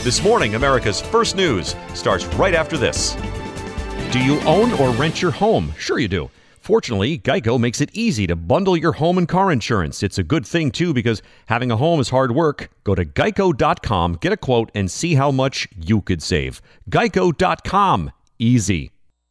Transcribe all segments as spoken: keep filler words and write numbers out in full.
This morning, America's First News starts right after this. Do you own or rent your home? Sure you do. Fortunately, Geico makes it easy to bundle your home and car insurance. It's a good thing, too, because having a home is hard work. Go to geico dot com, get a quote, and see how much you could save. geico dot com. Easy.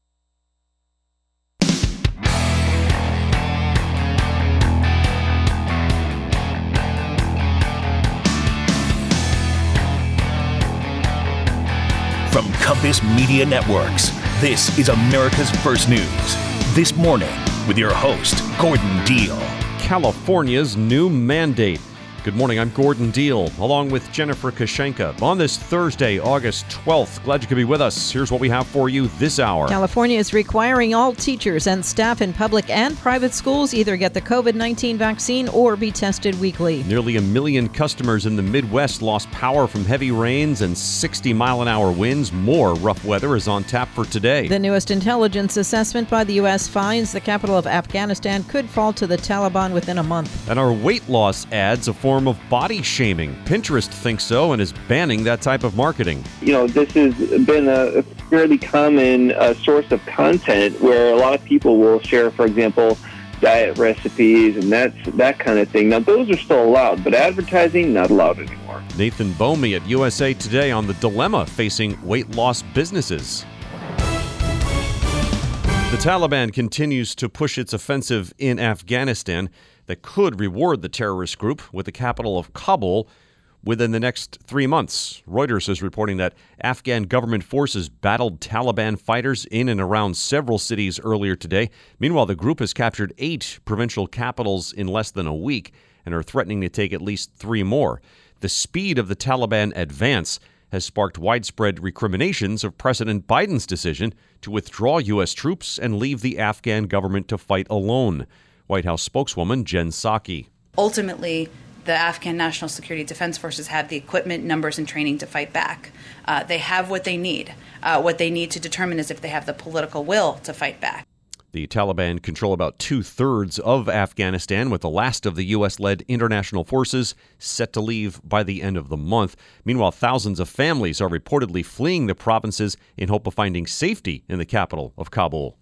From Compass Media Networks, this is America's First News. This morning, with your host, Gordon Deal. California's new mandate. Good morning, I'm Gordon Deal, along with Jennifer Kashenka. On this Thursday, August twelfth, glad you could be with us. Here's what we have for you this hour. California is requiring all teachers and staff in public and private schools either get the covid nineteen vaccine or be tested weekly. Nearly a million customers in the Midwest lost power from heavy rains and sixty mile an hour winds. More rough weather is on tap for today. The newest intelligence assessment by the U S finds the capital of Afghanistan could fall to the Taliban within a month. And our weight loss ads a form of body shaming. Pinterest thinks so and is banning that type of marketing. You know, this has been a fairly common uh, source of content where a lot of people will share, for example, diet recipes and that's that kind of thing. Now, those are still allowed, but advertising, not allowed anymore. Nathan Bomey at U S A Today on the dilemma facing weight loss businesses. The Taliban continues to push its offensive in Afghanistan that could reward the terrorist group with the capital of Kabul within the next three months. Reuters is reporting that Afghan government forces battled Taliban fighters in and around several cities earlier today. Meanwhile, the group has captured eight provincial capitals in less than a week and are threatening to take at least three more. The speed of the Taliban advance has sparked widespread recriminations of President Biden's decision to withdraw U S troops and leave the Afghan government to fight alone. White House spokeswoman Jen Psaki. Ultimately, the Afghan National Security Defense Forces have the equipment, numbers, and training to fight back. Uh, they have what they need. Uh, what they need to determine is if they have the political will to fight back. The Taliban control about two-thirds of Afghanistan, with the last of the U S-led international forces set to leave by the end of the month. Meanwhile, thousands of families are reportedly fleeing the provinces in hope of finding safety in the capital of Kabul.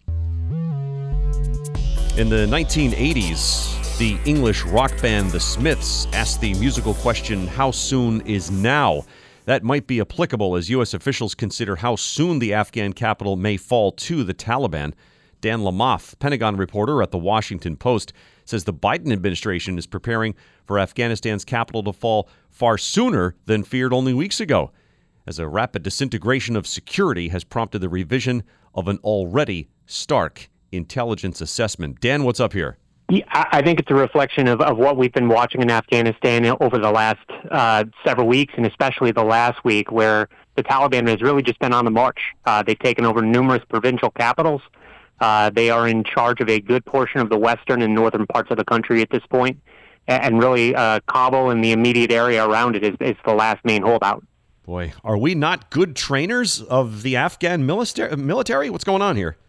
In the nineteen eighties, the English rock band The Smiths asked the musical question, how soon is now? That might be applicable as U S officials consider how soon the Afghan capital may fall to the Taliban. Dan Lamothe, Pentagon reporter at The Washington Post, says the Biden administration is preparing for Afghanistan's capital to fall far sooner than feared only weeks ago, as a rapid disintegration of security has prompted the revision of an already stark intelligence assessment. Dan, what's up here? Yeah, I think it's a reflection of, of what we've been watching in Afghanistan over the last uh, several weeks, and especially the last week, where the Taliban has really just been on the march. Uh, they've taken over numerous provincial capitals. Uh, they are in charge of a good portion of the western and northern parts of the country at this point. And really, uh, Kabul and the immediate area around it is, is the last main holdout. Boy, are we not good trainers of the Afghan military? What's going on here?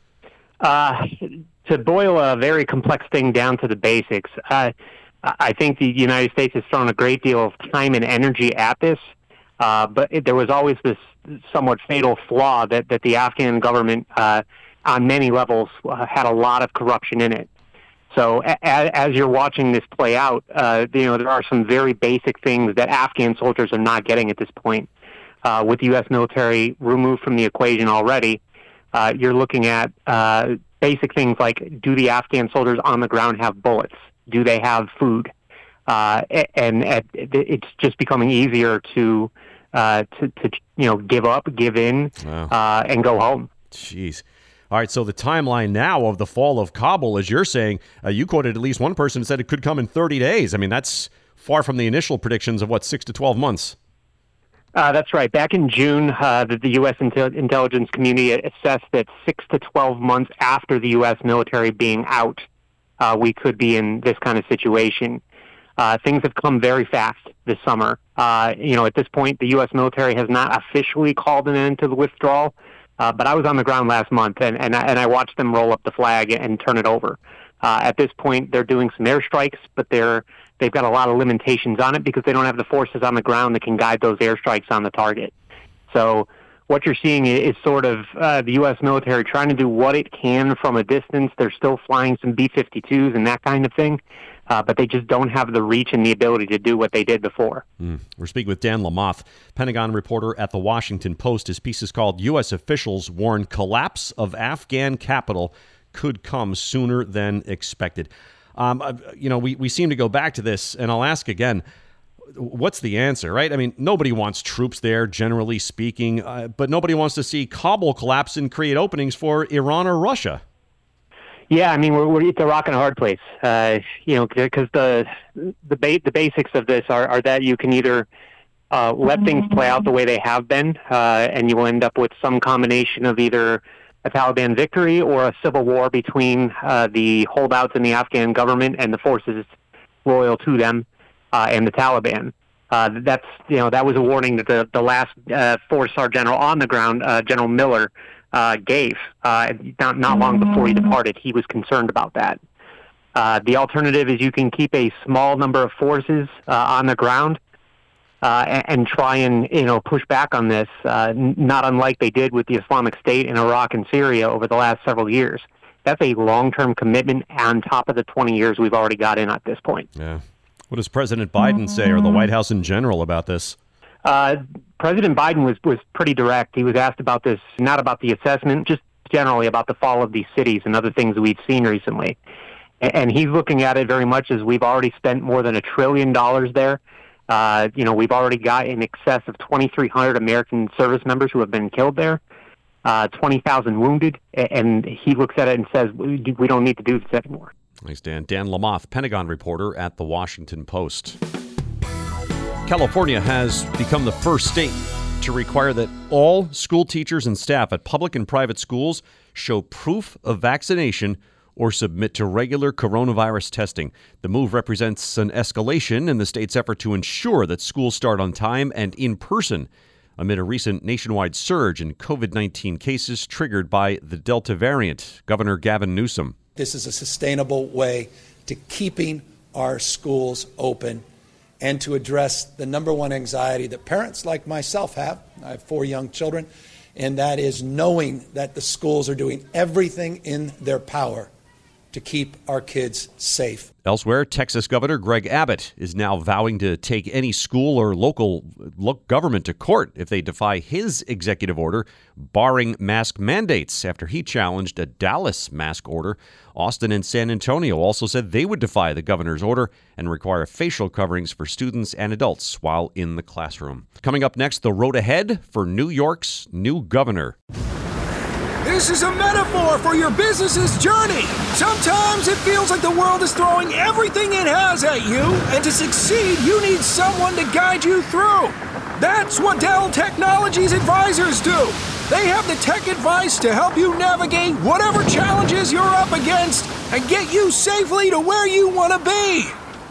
Uh, to boil a very complex thing down to the basics, uh, I think the United States has thrown a great deal of time and energy at this, uh, but it, there was always this somewhat fatal flaw that, that the Afghan government, uh, on many levels, uh, had a lot of corruption in it. So a, a, as you're watching this play out, uh, you know, there are some very basic things that Afghan soldiers are not getting at this point. Uh, with the U S military removed from the equation already, Uh, you're looking at uh, basic things like, do the Afghan soldiers on the ground have bullets? Do they have food? Uh, and, and it's just becoming easier to, uh, to, to you know, give up, give in, wow. uh, and go home. Jeez. All right, so the timeline now of the fall of Kabul, as you're saying, uh, you quoted at least one person who said it could come in thirty days. I mean, that's far from the initial predictions of, what, six to twelve months? Uh, that's right. Back in June, uh, the, the U S intel- intelligence community assessed that six to twelve months after the U S military being out, uh, we could be in this kind of situation. Uh, things have come very fast this summer. Uh, you know, at this point, the U S military has not officially called an end to the withdrawal, uh, but I was on the ground last month, and, and, I, and I watched them roll up the flag and turn it over. Uh, at this point, they're doing some airstrikes, but they're they've got a lot of limitations on it because they don't have the forces on the ground that can guide those airstrikes on the target. So what you're seeing is sort of uh, the U S military trying to do what it can from a distance. They're still flying some B fifty-twos and that kind of thing, uh, but they just don't have the reach and the ability to do what they did before. Mm. We're speaking with Dan Lamothe, Pentagon reporter at The Washington Post. His piece is called U S Officials Warn Collapse of Afghan Capital Could Come Sooner Than Expected. Um, you know, we, we seem to go back to this, and I'll ask again, what's the answer, right? I mean, nobody wants troops there, generally speaking, uh, but nobody wants to see Kabul collapse and create openings for Iran or Russia. Yeah, I mean, we're, we're it's a rock and a hard place, uh, you know, because the the, ba- the basics of this are, are that you can either uh, let things play out the way they have been, uh, and you will end up with some combination of either a Taliban victory or a civil war between uh, the holdouts in the Afghan government and the forces loyal to them. Uh, and the Taliban. Uh, that's, you know, that was a warning that the, the last uh, four-star general on the ground, uh, General Miller, uh, gave. Uh, not, not long before he departed, he was concerned about that. Uh, the alternative is you can keep a small number of forces uh, on the ground uh, and, and try and, you know, push back on this, uh, n- not unlike they did with the Islamic State in Iraq and Syria over the last several years. That's a long-term commitment on top of the twenty years we've already got in at this point. Yeah. What does President Biden say, or the White House in general, about this? Uh, President Biden was, was pretty direct. He was asked about this, not about the assessment, just generally about the fall of these cities and other things that we've seen recently. And he's looking at it very much as we've already spent more than a trillion dollars there. Uh, you know, we've already got in excess of twenty-three hundred American service members who have been killed there, uh, twenty thousand wounded. And he looks at it and says, we don't need to do this anymore. Thanks, Dan. Dan Lamothe, Pentagon reporter at The Washington Post. California has become the first state to require that all school teachers and staff at public and private schools show proof of vaccination or submit to regular coronavirus testing. The move represents an escalation in the state's effort to ensure that schools start on time and in person amid a recent nationwide surge in covid nineteen cases triggered by the Delta variant. Governor Gavin Newsom. This is a sustainable way to keeping our schools open and to address the number one anxiety that parents like myself have. I have four young children, and that is knowing that the schools are doing everything in their power to keep our kids safe. Elsewhere, Texas Governor Greg Abbott is now vowing to take any school or local government to court if they defy his executive order barring mask mandates after he challenged a Dallas mask order. Austin and San Antonio also said they would defy the governor's order and require facial coverings for students and adults while in the classroom. Coming up next, the road ahead for New York's new governor. This is a metaphor for your business's journey. Sometimes it feels like the world is throwing everything it has at you, and to succeed, you need someone to guide you through. That's what Dell Technologies Advisors do. They have the tech advice to help you navigate whatever challenges you're up against and get you safely to where you want to be.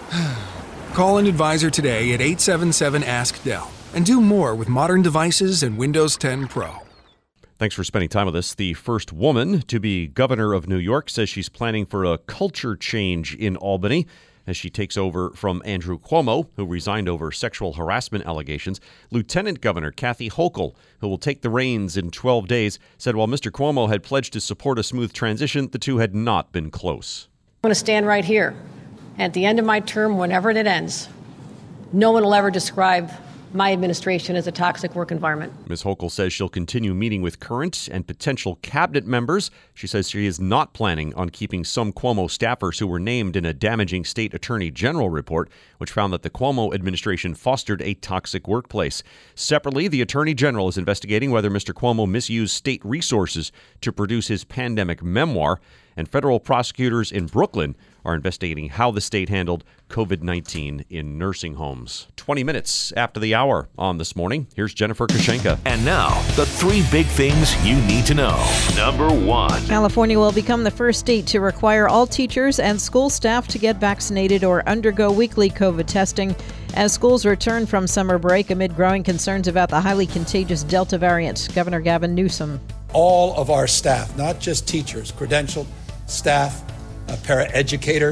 Call an advisor today at eight seven seven, ask Dell and do more with modern devices and Windows ten Pro. Thanks for spending time with us. The first woman to be governor of New York says she's planning for a culture change in Albany as she takes over from Andrew Cuomo, who resigned over sexual harassment allegations. Lieutenant Governor Kathy Hochul, who will take the reins in twelve days, said while Mister Cuomo had pledged to support a smooth transition, the two had not been close. I'm going to stand right here. At the end of my term, whenever it ends, no one will ever describe my administration as a toxic work environment. Miz Hochul says she'll continue meeting with current and potential cabinet members. She says she is not planning on keeping some Cuomo staffers who were named in a damaging state attorney general report, which found that the Cuomo administration fostered a toxic workplace. Separately, the attorney general is investigating whether Mister Cuomo misused state resources to produce his pandemic memoir, and federal prosecutors in Brooklyn are investigating how the state handled covid nineteen in nursing homes. twenty minutes after the hour on This Morning, here's Jennifer Kushenka. And now, the three big things you need to know. Number one. California will become the first state to require all teachers and school staff to get vaccinated or undergo weekly COVID testing as schools return from summer break amid growing concerns about the highly contagious Delta variant. Governor Gavin Newsom. All of our staff, not just teachers, credentialed staff, uh, paraeducators,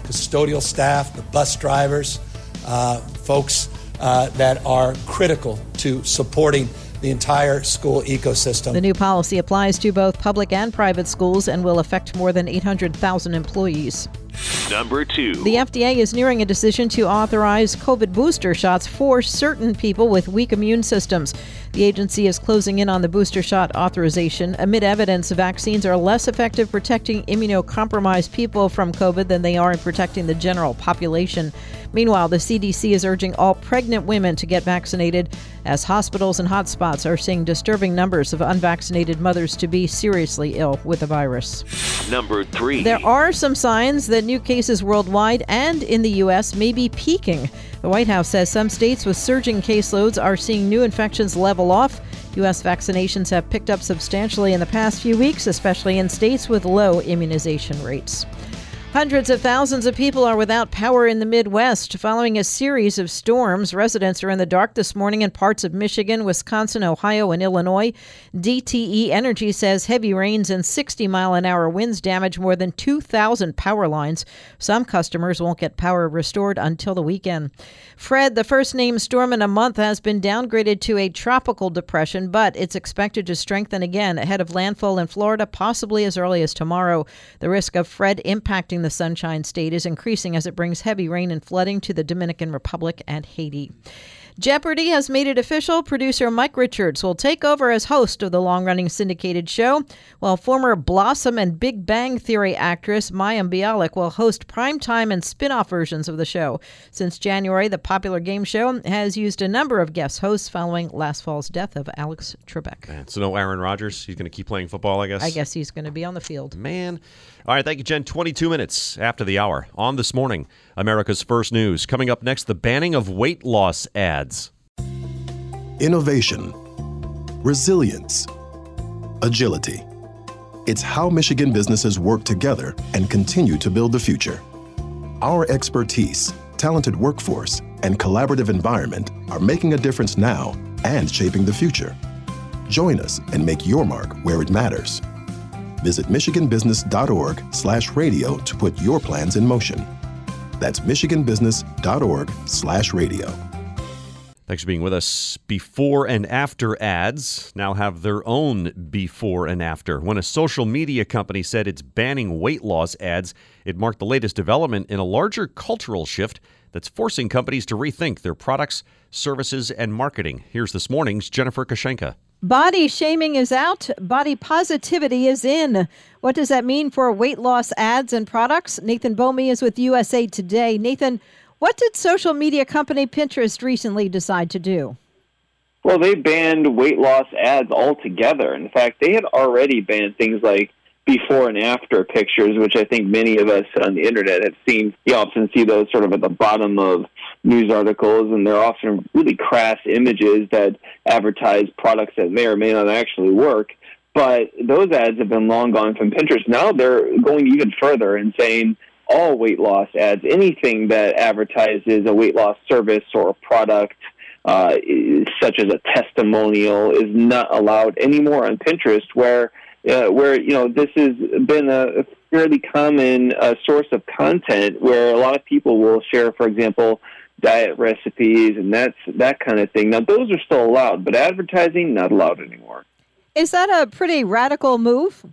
custodial staff, the bus drivers, uh, folks uh, that are critical to supporting the entire school ecosystem. The new policy applies to both public and private schools and will affect more than eight hundred thousand employees. Number two. The F D A is nearing a decision to authorize COVID booster shots for certain people with weak immune systems. The agency is closing in on the booster shot authorization amid evidence vaccines are less effective protecting immunocompromised people from COVID than they are in protecting the general population. Meanwhile, the C D C is urging all pregnant women to get vaccinated as hospitals and hotspots are seeing disturbing numbers of unvaccinated mothers to be seriously ill with the virus. Number three. There are some signs that new cases worldwide and in the U S may be peaking. The White House says some states with surging caseloads are seeing new infections level off. U S vaccinations have picked up substantially in the past few weeks, especially in states with low immunization rates. Hundreds of thousands of people are without power in the Midwest. Following a series of storms, residents are in the dark this morning in parts of Michigan, Wisconsin, Ohio, and Illinois. D T E Energy says heavy rains and sixty mile an hour winds damage more than two thousand power lines. Some customers won't get power restored until the weekend. Fred, the first named storm in a month, has been downgraded to a tropical depression, but it's expected to strengthen again ahead of landfall in Florida, possibly as early as tomorrow. The risk of Fred impacting the Sunshine State is increasing as it brings heavy rain and flooding to the Dominican Republic and Haiti. Jeopardy has made it official. Producer Mike Richards will take over as host of the long-running syndicated show, while former Blossom and Big Bang Theory actress Mayim Bialik will host primetime and spin-off versions of the show. Since January, the popular game show has used a number of guest hosts following last fall's death of Alex Trebek. Man, so no Aaron Rodgers? He's going to keep playing football, I guess? I guess he's going to be on the field. Man. All right, thank you, Jen. twenty-two minutes after the hour on This Morning, America's First News. Coming up next, the banning of weight loss ads. Innovation, resilience, agility. It's how Michigan businesses work together and continue to build the future. Our expertise, talented workforce, and collaborative environment are making a difference now and shaping the future. Join us and make your mark where it matters. Visit michiganbusiness.org slash radio to put your plans in motion. That's michiganbusiness.org slash radio. Thanks for being with us. Before and after ads now have their own before and after. When a social media company said it's banning weight loss ads, it marked the latest development in a larger cultural shift that's forcing companies to rethink their products, services, and marketing. Here's This Morning's Jennifer Kashenka. Body shaming is out. Body positivity is in. What does that mean for weight loss ads and products? Nathan Bomey is with U S A Today. Nathan, what did social media company Pinterest recently decide to do? Well, they banned weight loss ads altogether. In fact, they had already banned things like before and after pictures, which I think many of us on the internet have seen. You often see those sort of at the bottom of news articles, and they're often really crass images that advertise products that may or may not actually work. But those ads have been long gone from Pinterest. Now they're going even further and saying all weight loss ads, anything that advertises a weight loss service or product, uh, such as a testimonial, is not allowed anymore on Pinterest, where Uh, where, you know, this has been a fairly common uh, source of content where a lot of people will share, for example, diet recipes and that's that kind of thing. Now, those are still allowed, but advertising, not allowed anymore. Is that a pretty radical move?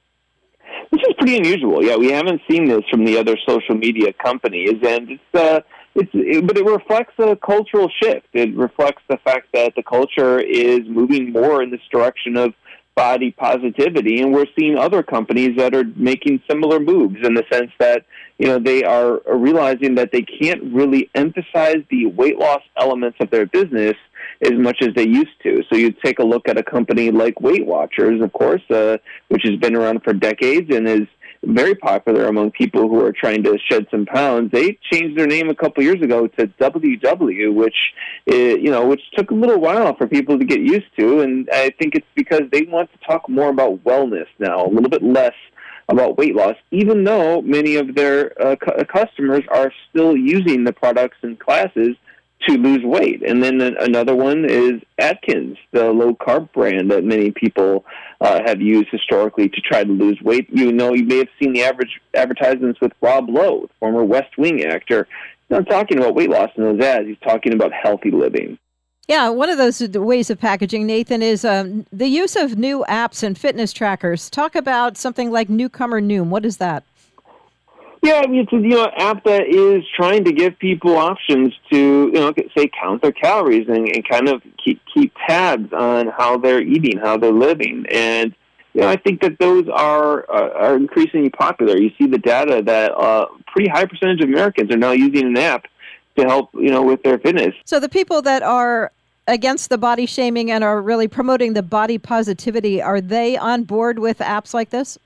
This is pretty unusual. Yeah, we haven't seen this from the other social media companies, and it's uh, it's it, but it reflects a cultural shift. It reflects the fact that the culture is moving more in this direction of body positivity, and we're seeing other companies that are making similar moves in the sense that, you know, they are realizing that they can't really emphasize the weight loss elements of their business as much as they used to. So you take a look at a company like Weight Watchers, of course, uh, which has been around for decades and is very popular among people who are trying to shed some pounds. They changed their name a couple years ago to W W, which is, you know, which took a little while for people to get used to, and I think it's because they want to talk more about wellness now, a little bit less about weight loss, even though many of their uh, cu- customers are still using the products and classes to lose weight. And then another one is Atkins, the low-carb brand that many people uh, have used historically to try to lose weight. You know, you may have seen the average advertisements with Rob Lowe, former West Wing actor. He's not talking about weight loss in those ads. He's talking about healthy living. Yeah, one of those ways of packaging, Nathan, is um, the use of new apps and fitness trackers. Talk about something like Newcomer Noom. What is that? Yeah, I mean, it's a you know, app that is trying to give people options to, you know, say count their calories and, and kind of keep keep tabs on how they're eating, how they're living. And, you know, I think that those are uh, are increasingly popular. You see the data that a uh, pretty high percentage of Americans are now using an app to help, you know, with their fitness. So the people that are against the body shaming and are really promoting the body positivity, are they on board with apps like this?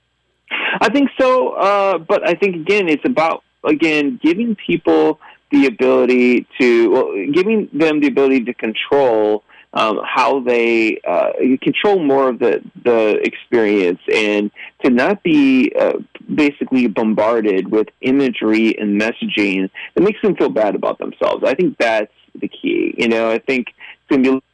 I think so, uh, but I think, again, it's about, again, giving people the ability to, well, giving them the ability to control um, how they uh, control more of the, the experience and to not be uh, basically bombarded with imagery and messaging that makes them feel bad about themselves. I think that's the key. You know, I think it's going to be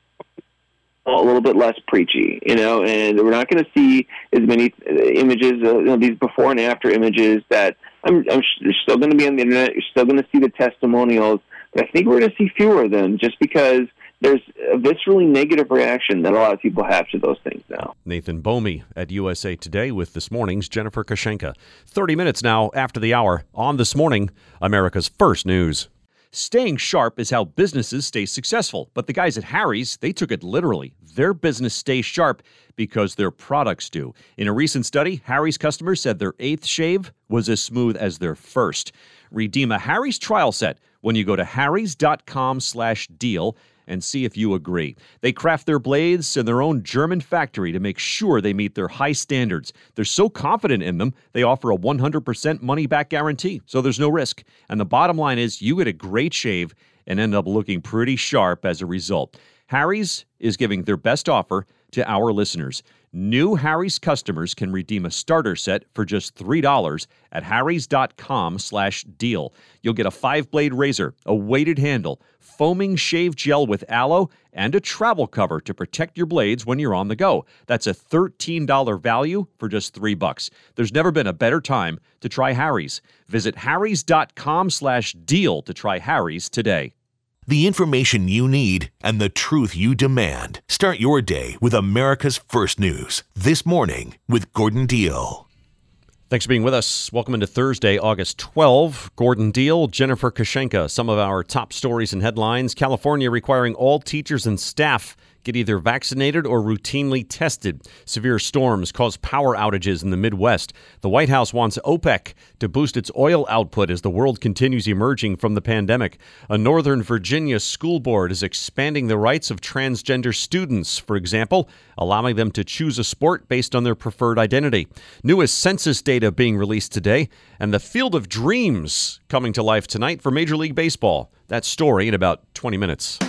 a little bit less preachy, you know, and we're not going to see as many images, uh, you know, these before and after images that I'm, I'm they're still going to be on the internet. You're still going to see the testimonials, but I think we're going to see fewer of them just because there's a viscerally negative reaction that a lot of people have to those things now. Nathan Bomey at U S A Today with this morning's Jennifer Kashenka. thirty minutes now after the hour on This Morning, America's First News. Staying sharp is how businesses stay successful, but the guys at Harry's, they took it literally. Their business stays sharp because their products do. In a recent study, Harry's customers said their eighth shave was as smooth as their first. Redeem a Harry's trial set when you go to harrys.com slash deal and see if you agree. They craft their blades in their own German factory to make sure they meet their high standards. They're so confident in them, they offer a one hundred percent money-back guarantee, so there's no risk. And the bottom line is you get a great shave and end up looking pretty sharp as a result. Harry's is giving their best offer to our listeners. New Harry's customers can redeem a starter set for just three dollars at harrys.com slash deal. You'll get a five-blade razor, a weighted handle, foaming shave gel with aloe, and a travel cover to protect your blades when you're on the go. That's a thirteen dollars value for just three bucks. There's never been a better time to try Harry's. Visit harrys.com slash deal to try Harry's today. The information you need and the truth you demand. Start your day with America's First News. This Morning with Gordon Deal. Thanks for being with us. Welcome into Thursday, August twelfth. Gordon Deal, Jennifer Kashenka. Some of our top stories and headlines. California requiring all teachers and staff get either vaccinated or routinely tested. Severe storms cause power outages in the Midwest. The White House wants OPEC to boost its oil output as the world continues emerging from the pandemic. A Northern Virginia school board is expanding the rights of transgender students, for example, allowing them to choose a sport based on their preferred identity. Newest census data being released today, and the Field of Dreams coming to life tonight for Major League Baseball. That story in about twenty minutes.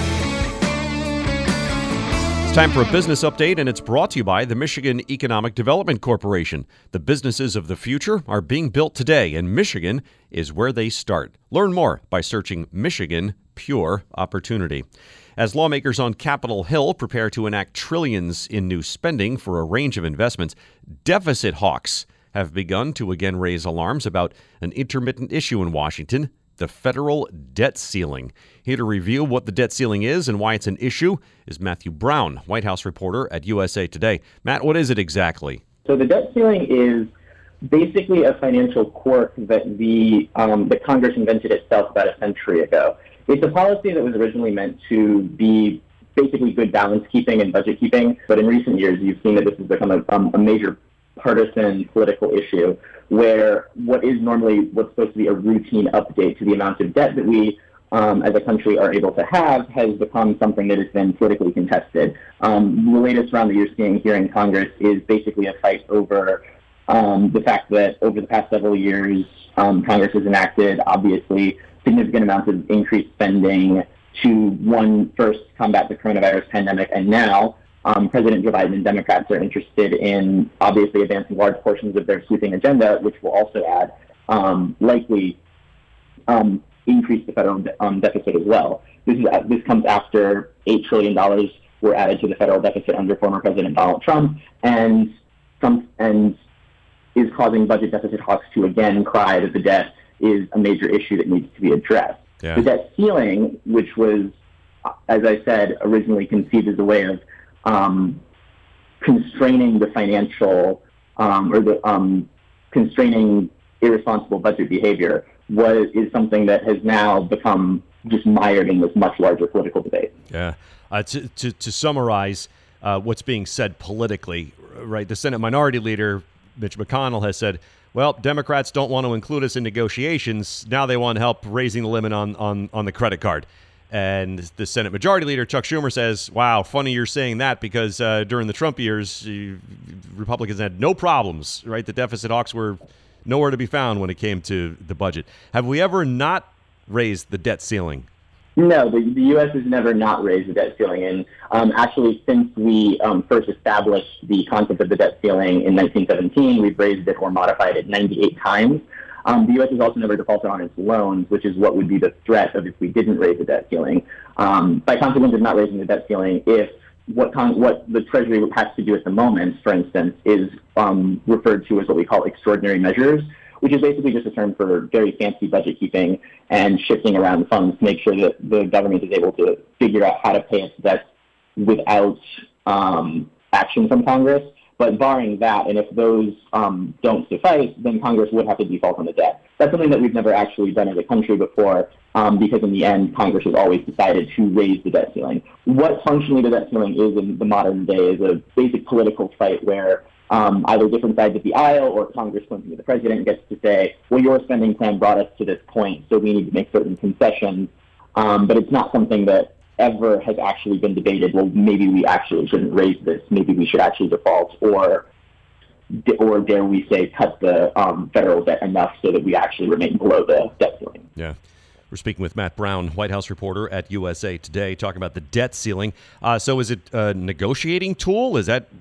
Time for a business update, and it's brought to you by the Michigan Economic Development Corporation. The businesses of the future are being built today, and Michigan is where they start. Learn more by searching Michigan Pure Opportunity. As lawmakers on Capitol Hill prepare to enact trillions in new spending for a range of investments, deficit hawks have begun to again raise alarms about an intermittent issue in Washington, the federal debt ceiling. Here to review what the debt ceiling is and why it's an issue is Matthew Brown, White House reporter at U S A Today. Matt, what is it exactly? So the debt ceiling is basically a financial quirk that the um, that Congress invented itself about a century ago. It's a policy that was originally meant to be basically good balance keeping and budget keeping, but in recent years you've seen that this has become a, um, a major partisan political issue where what is normally what's supposed to be a routine update to the amount of debt that we um, as a country are able to have has become something that has been politically contested. Um, the latest round that you're seeing here in Congress is basically a fight over um, the fact that over the past several years, um, Congress has enacted, obviously, significant amounts of increased spending to, one, first combat the coronavirus pandemic, and now Um, President Joe Biden and Democrats are interested in obviously advancing large portions of their sweeping agenda, which will also add um, likely um, increase the federal de- um, deficit as well. This is uh, this comes after eight trillion dollars were added to the federal deficit under former President Donald Trump, and some and is causing budget deficit hawks to again cry that the debt is a major issue that needs to be addressed. Yeah. The debt ceiling, which was, as I said, originally conceived as a way of um, constraining the financial um, or the um, constraining irresponsible budget behavior, was is something that has now become just mired in this much larger political debate. Yeah. Uh, to, to, to summarize uh, what's being said politically, right, the Senate Minority Leader, Mitch McConnell, has said, well, Democrats don't want to include us in negotiations. Now they want help raising the limit on, on, on the credit card. And the Senate Majority Leader, Chuck Schumer, says, wow, funny you're saying that because uh, during the Trump years, uh, Republicans had no problems, right? The deficit hawks were nowhere to be found when it came to the budget. Have we ever not raised the debt ceiling? No, the, the U S has never not raised the debt ceiling. And um, actually, since we um, first established the concept of the debt ceiling in nineteen seventeen, we've raised it or modified it ninety-eight times. Um, the U S has also never defaulted on its loans, which is what would be the threat of if we didn't raise the debt ceiling. Um, by consequence of not raising the debt ceiling, if what con- what the Treasury has to do at the moment, for instance, is um, referred to as what we call extraordinary measures, which is basically just a term for very fancy budget keeping and shifting around funds to make sure that the government is able to figure out how to pay its debts without um, action from Congress. But barring that, and if those um, don't suffice, then Congress would have to default on the debt. That's something that we've never actually done as a country before, um, because in the end, Congress has always decided to raise the debt ceiling. What functionally the debt ceiling is in the modern day is a basic political fight where Um, either different sides of the aisle or Congress, the president gets to say, well, your spending plan brought us to this point, so we need to make certain concessions. Um, but it's not something that ever has actually been debated. Well, maybe we actually shouldn't raise this. Maybe we should actually default, or or dare we say cut the um, federal debt enough so that we actually remain below the debt ceiling. Yeah. We're speaking with Matt Brown, White House reporter at U S A Today, talking about the debt ceiling. Uh, so is it a negotiating tool? Is that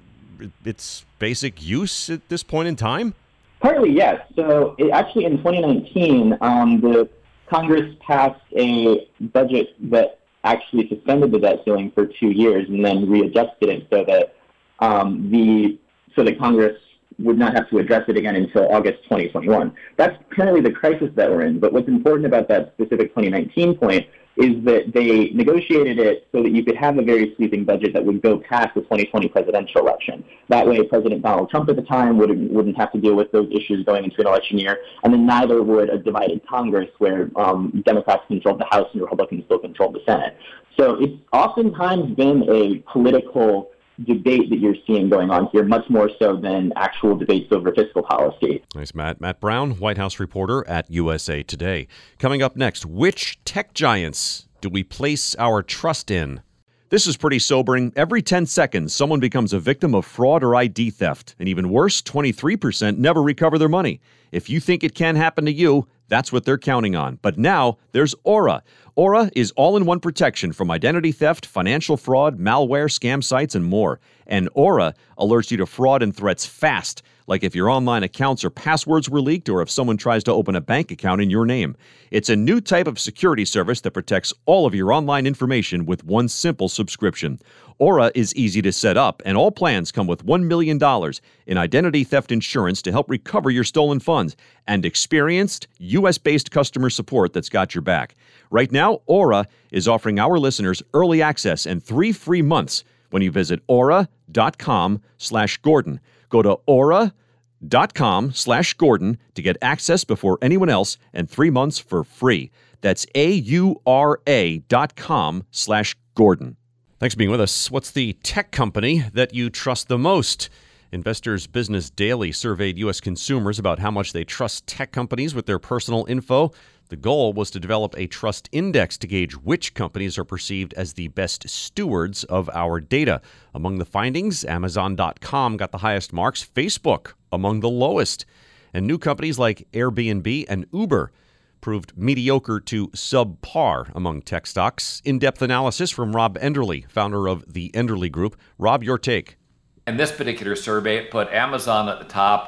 its basic use at this point in time? Partly, yes. So it, actually in twenty nineteen, um, the Congress passed a budget that actually suspended the debt ceiling for two years and then readjusted it so that um, the so that Congress would not have to address it again until August twenty twenty-one. That's currently the crisis that we're in. But what's important about that specific twenty nineteen point is that they negotiated it so that you could have a very sweeping budget that would go past the twenty twenty presidential election. That way, President Donald Trump at the time wouldn't, wouldn't have to deal with those issues going into an election year, and then neither would a divided Congress where um, Democrats controlled the House and Republicans still controlled the Senate. So it's oftentimes been a political debate that you're seeing going on here, much more so than actual debates over fiscal policy. Nice, Matt. Matt Brown, White House reporter at U S A Today. Coming up next, which tech giants do we place our trust in? This is pretty sobering. Every ten seconds, someone becomes a victim of fraud or I D theft. And even worse, twenty-three percent never recover their money. If you think it can happen to you, that's what they're counting on. But now there's Aura. Aura is all-in-one protection from identity theft, financial fraud, malware, scam sites, and more. And Aura alerts you to fraud and threats fast, like if your online accounts or passwords were leaked or if someone tries to open a bank account in your name. It's a new type of security service that protects all of your online information with one simple subscription. Aura is easy to set up, and all plans come with one million dollars in identity theft insurance to help recover your stolen funds and experienced U S-based customer support that's got your back. Right now, Aura is offering our listeners early access and three free months when you visit aura.com slash Gordon. Go to aura.com slash Gordon to get access before anyone else and three months for free. That's A-U-R-A dot com slash Gordon. Thanks for being with us. What's the tech company that you trust the most? Investors Business Daily surveyed U S consumers about how much they trust tech companies with their personal info. The goal was to develop a trust index to gauge which companies are perceived as the best stewards of our data. Among the findings, Amazon dot com got the highest marks, Facebook among the lowest, and new companies like Airbnb and Uber proved mediocre to subpar among tech stocks. In-depth analysis from Rob Enderle, founder of the Enderle Group. Rob, your take. And this particular survey put Amazon at the top,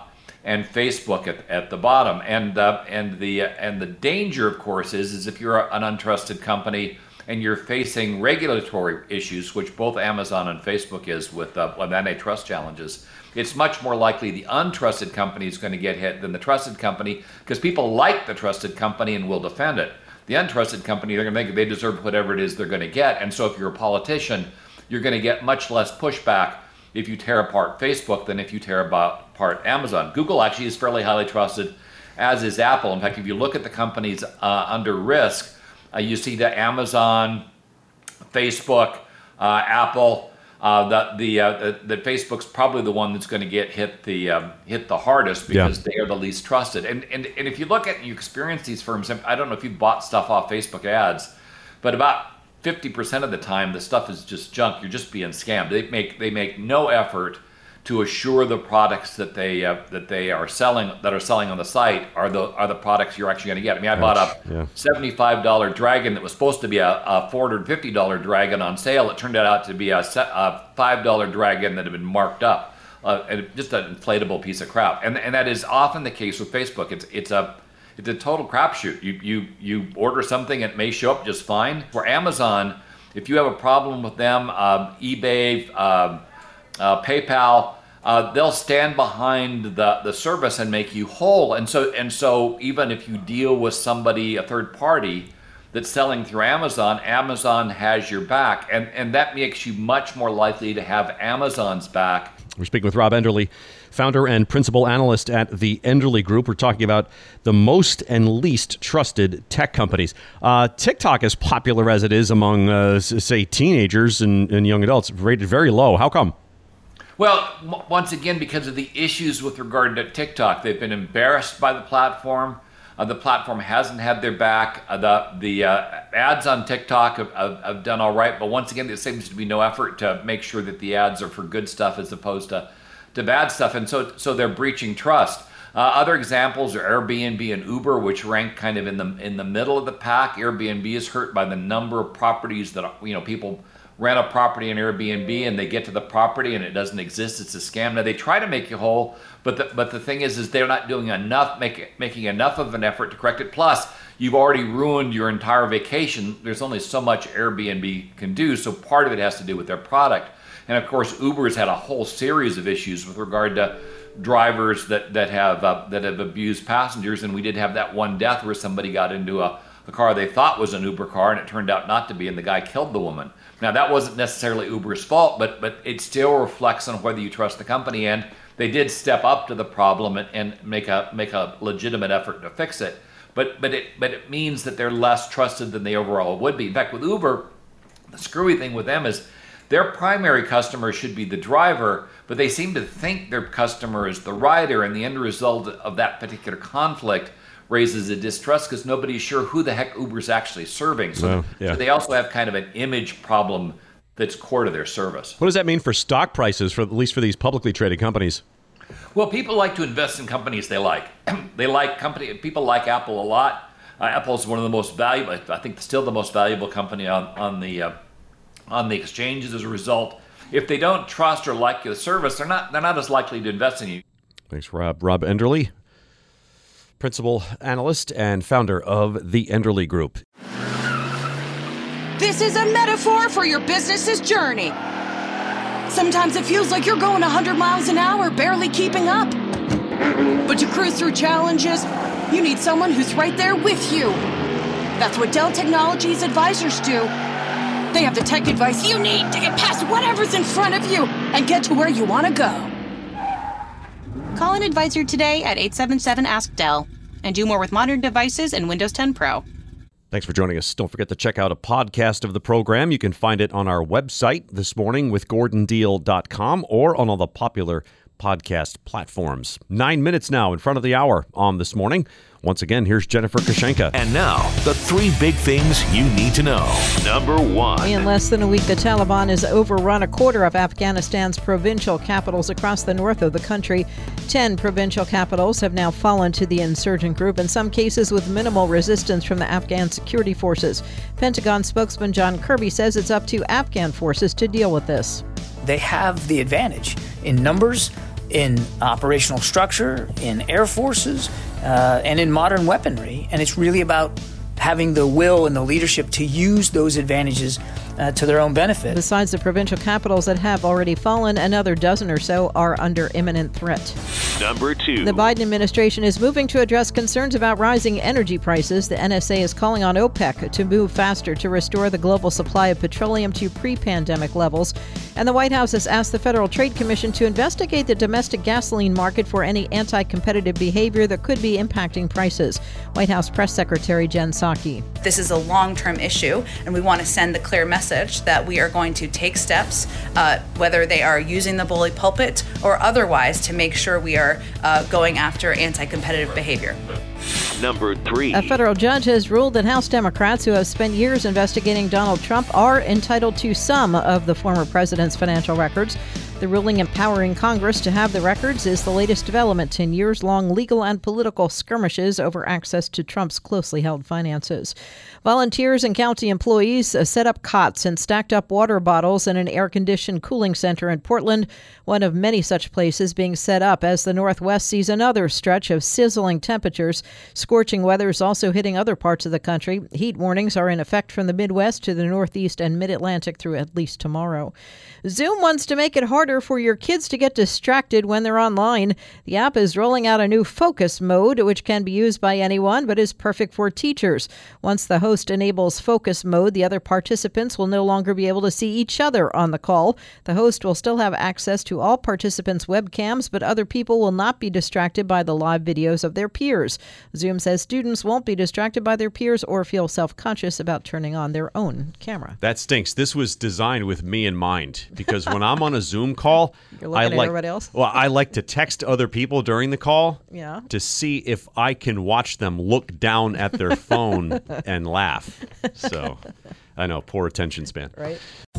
and Facebook at, at the bottom. And uh, and the uh, and the danger, of course, is is if you're an untrusted company and you're facing regulatory issues, which both Amazon and Facebook is with uh, with antitrust challenges, it's much more likely the untrusted company is going to get hit than the trusted company, because people like the trusted company and will defend it. The untrusted company, they're going to think they deserve whatever it is they're going to get. And so if you're a politician, you're going to get much less pushback if you tear apart Facebook than if you tear apart Amazon. Google actually is fairly highly trusted, as is Apple. In fact, if you look at the companies uh, under risk, uh, you see that Amazon, Facebook, uh, Apple, uh, that the, uh, the, the Facebook's probably the one that's going to get hit the um, hit the hardest, because yeah. they are the least trusted. And, and and if you look at and you experience these firms, I don't know if you've bought stuff off Facebook ads, but about fifty percent of the time the stuff is just junk. You're just being scammed. They make they make no effort to assure the products that they uh, that they are selling that are selling on the site are the are the products you're actually going to get. I mean, I bought a yeah. seventy-five dollars Dragon that was supposed to be a, a four hundred fifty dollars Dragon on sale. It turned out to be a, a five dollars Dragon that had been marked up, uh, and just an inflatable piece of crap. And and that is often the case with Facebook. It's it's a it's a total crapshoot. You you you order something, it may show up just fine. For Amazon, if you have a problem with them, um, eBay, um, uh, PayPal, uh, they'll stand behind the, the service and make you whole. And so and so even if you deal with somebody, a third party, that's selling through Amazon, Amazon has your back. And, and that makes you much more likely to have Amazon's back. We're speaking with Rob Enderle, founder and principal analyst at the Enderle Group. We're talking about the most and least trusted tech companies. Uh, TikTok, as popular as it is among, uh, say, teenagers and, and young adults, rated very low. How come? Well, m- once again, because of the issues with regard to TikTok. They've been embarrassed by the platform. Uh, the platform hasn't had their back. Uh, the the uh, ads on TikTok have, have, have done all right, but once again, there seems to be no effort to make sure that the ads are for good stuff as opposed to, to bad stuff, and so so they're breaching trust. Uh, other examples are Airbnb and Uber, which rank kind of in the in the middle of the pack. Airbnb is hurt by the number of properties that, you know, people rent a property in Airbnb and they get to the property and it doesn't exist. It's a scam. Now they try to make you whole, but the, but the thing is, is they're not doing enough, make, making enough of an effort to correct it. Plus, you've already ruined your entire vacation. There's only so much Airbnb can do, so part of it has to do with their product. And of course, Uber's had a whole series of issues with regard to drivers that that have uh, that have abused passengers. And we did have that one death where somebody got into a, a car they thought was an Uber car, and it turned out not to be, and the guy killed the woman. Now, that wasn't necessarily Uber's fault, but but it still reflects on whether you trust the company. And they did step up to the problem and, and make a make a legitimate effort to fix it. But but it but it means that they're less trusted than they overall would be. In fact, with Uber, the screwy thing with them is their primary customer should be the driver, but they seem to think their customer is the rider, and the end result of that particular conflict raises a distrust because nobody's sure who the heck Uber's actually serving. So, well, yeah. so they also have kind of an image problem that's core to their service. What does that mean for stock prices, for at least for these publicly traded companies? Well, people like to invest in companies they like. They like company. People like Apple a lot. Uh, Apple is one of the most valuable, I think still the most valuable company on, on the uh, on the exchanges. As a result, if they don't trust or like the service, they're not they're not as likely to invest in you. Thanks, Rob. Rob Enderle, principal analyst and founder of the Enderle Group. This is a metaphor for your business's journey. Sometimes it feels like you're going one hundred miles an hour, barely keeping up. But to cruise through challenges, you need someone who's right there with you. That's what Dell Technologies advisors do. They have the tech advice you need to get past whatever's in front of you and get to where you want to go. Call an advisor today at eight seven seven, ask Dell and do more with modern devices and Windows ten Pro. Thanks for joining us. Don't forget to check out a podcast of the program. You can find it on our website this morning with gordon deal dot com or on all the popular podcast platforms. Nine minutes now in front of the hour on This Morning. Once again, here's Jennifer Kushenka. And now, the three big things you need to know. Number one. In less than a week, the Taliban has overrun a quarter of Afghanistan's provincial capitals across the north of the country. Ten provincial capitals have now fallen to the insurgent group, in some cases with minimal resistance from the Afghan security forces. Pentagon spokesman John Kirby says it's up to Afghan forces to deal with this. They have the advantage in numbers, in operational structure, in air forces, uh, and in modern weaponry. And it's really about having the will and the leadership to use those advantages uh, to their own benefit. Besides the provincial capitals that have already fallen, another dozen or so are under imminent threat. Number two. The Biden administration is moving to address concerns about rising energy prices. The N S A is calling on OPEC to move faster to restore the global supply of petroleum to pre-pandemic levels. And the White House has asked the Federal Trade Commission to investigate the domestic gasoline market for any anti-competitive behavior that could be impacting prices. White House Press Secretary Jen Psaki. This is a long-term issue, and we want to send the clear message that we are going to take steps, uh, whether they are using the bully pulpit or otherwise, to make sure we are uh, going after anti-competitive behavior. Number three. A federal judge has ruled that House Democrats who have spent years investigating Donald Trump are entitled to some of the former president's financial records. The ruling empowering Congress to have the records is the latest development in years-long legal and political skirmishes over access to Trump's closely held finances. Volunteers and county employees set up cots and stacked up water bottles in an air-conditioned cooling center in Portland, one of many such places being set up as the Northwest sees another stretch of sizzling temperatures. Scorching weather is also hitting other parts of the country. Heat warnings are in effect from the Midwest to the Northeast and Mid-Atlantic through at least tomorrow. Zoom wants to make it harder for your kids to get distracted when they're online. The app is rolling out a new focus mode, which can be used by anyone but is perfect for teachers. Once the host enables focus mode, the other participants will no longer be able to see each other on the call. The host will still have access to all participants' webcams, but other people will not be distracted by the live videos of their peers. Zoom says students won't be distracted by their peers or feel self-conscious about turning on their own camera. That stinks. This was designed with me in mind, because when I'm on a Zoom call, You're looking I at like everybody else? well, I like to text other people during the call Yeah. to see if I can watch them look down at their phone and laugh. So, I know, poor attention span. Right.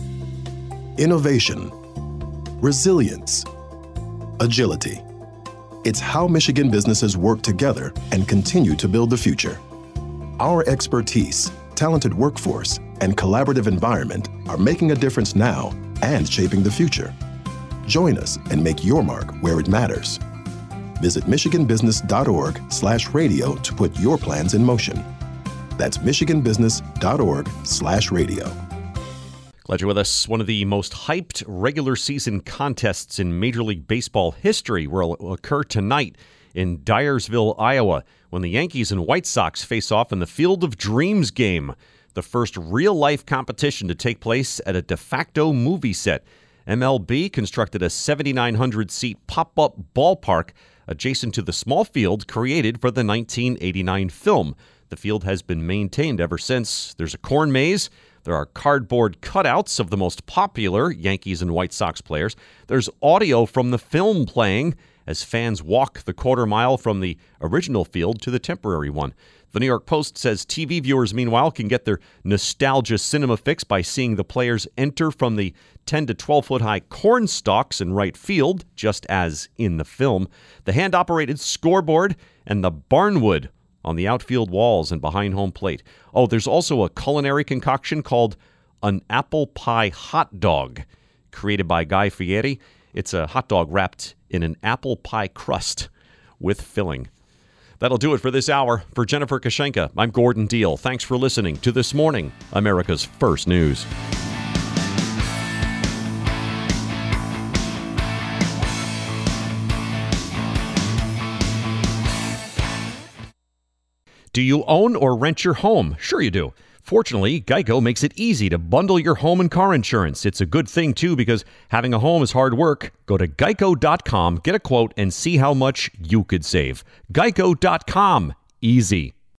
Innovation, resilience, agility. It's how Michigan businesses work together and continue to build the future. Our expertise, talented workforce, and collaborative environment are making a difference now and shaping the future. Join us and make your mark where it matters. Visit michiganbusiness.org slash radio to put your plans in motion. That's michiganbusiness.org slash radio. Glad you're with us. One of the most hyped regular season contests in Major League Baseball history will occur tonight in Dyersville, Iowa, when the Yankees and White Sox face off in the Field of Dreams game, the first real-life competition to take place at a de facto movie set. M L B constructed a seventy-nine hundred seat pop-up ballpark adjacent to the small field created for the nineteen eighty-nine film. The field has been maintained ever since. There's a corn maze. There are cardboard cutouts of the most popular Yankees and White Sox players. There's audio from the film playing as fans walk the quarter mile from the original field to the temporary one. The New York Post says T V viewers, meanwhile, can get their nostalgia cinema fix by seeing the players enter from the ten to twelve foot high corn stalks in right field, just as in the film, the hand-operated scoreboard, and the barnwood on the outfield walls and behind home plate. Oh, there's also a culinary concoction called an apple pie hot dog, created by Guy Fieri. It's a hot dog wrapped in an apple pie crust with filling. That'll do it for this hour. For Jennifer Kashenka, I'm Gordon Deal. Thanks for listening to This Morning, America's First News. Do you own or rent your home? Sure you do. Fortunately, Geico makes it easy to bundle your home and car insurance. It's a good thing, too, because having a home is hard work. Go to geico dot com, get a quote, and see how much you could save. geico dot com. Easy.